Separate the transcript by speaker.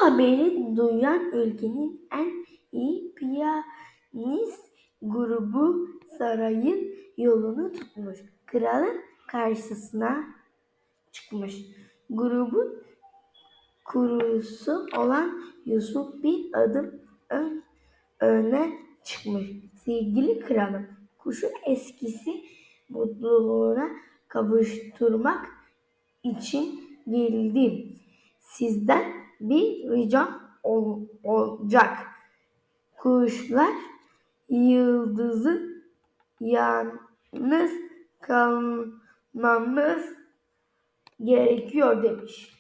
Speaker 1: haberi duyan ülkenin en iyi piyanist grubu sarayın yolunu tutmuş. Kralın karşısına çıkmış. Grubun kurucusu olan Yusuf bir adım öne çıkmış. Sevgili kralım, kuşu eskisi mutluluğuna kavuşturmak için geldim. Sizden bir ricam olacak. Kuşlar yıldızın yalnız kalmamız gerekiyor demiş.